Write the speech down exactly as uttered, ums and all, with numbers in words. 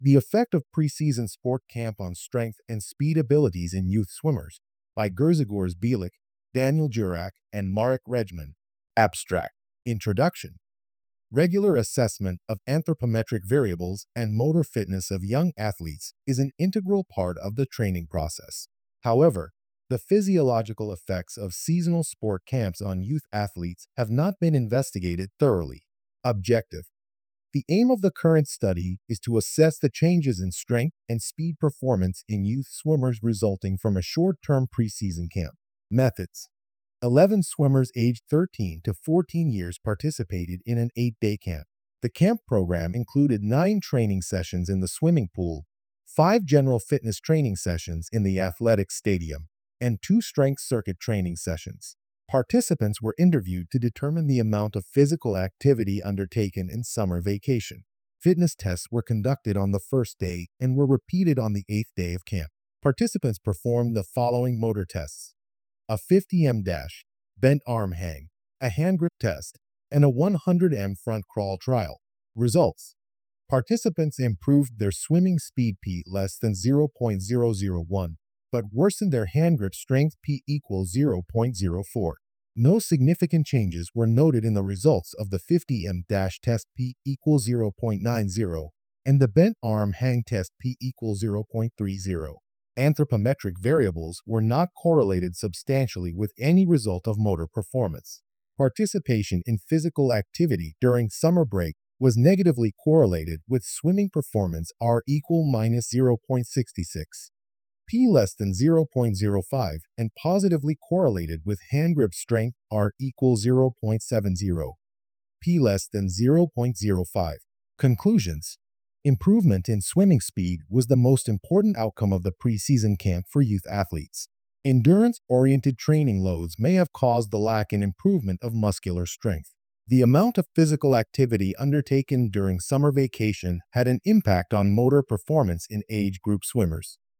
The Effect of Preseason Sport Camp on Strength and Speed Abilities in Youth Swimmers by Gerzigors Bielik, Daniel Jurak, and Marek Regman. Abstract. Introduction. Regular assessment of anthropometric variables and motor fitness of young athletes is an integral part of the training process. However, the physiological effects of seasonal sport camps on youth athletes have not been investigated thoroughly. Objective. The aim of the current study is to assess the changes in strength and speed performance in youth swimmers resulting from a short-term preseason camp. Methods. eleven swimmers aged thirteen to fourteen years participated in an eight-day camp. The camp program included nine training sessions in the swimming pool, five general fitness training sessions in the athletic stadium, and two strength circuit training sessions. Participants were interviewed to determine the amount of physical activity undertaken in summer vacation. Fitness tests were conducted on the first day and were repeated on the eighth day of camp. Participants performed the following motor tests: a fifty meter dash, bent arm hang, a hand grip test, and a one hundred meter front crawl trial. Results: participants improved their swimming speed P less than zero point zero zero one, but worsened their hand grip strength P equals zero point zero four. No significant changes were noted in the results of the fifty meter dash test P equals zero point nine zero and the bent arm hang test P equals zero point three zero. Anthropometric variables were not correlated substantially with any result of motor performance. Participation in physical activity during summer break was negatively correlated with swimming performance R equal minus zero point six six. P less than zero point zero five, and positively correlated with hand grip strength R equals zero point seven zero. P less than zero point zero five. Conclusions. Improvement in swimming speed was the most important outcome of the preseason camp for youth athletes. Endurance-oriented training loads may have caused the lack in improvement of muscular strength. The amount of physical activity undertaken during summer vacation had an impact on motor performance in age group swimmers.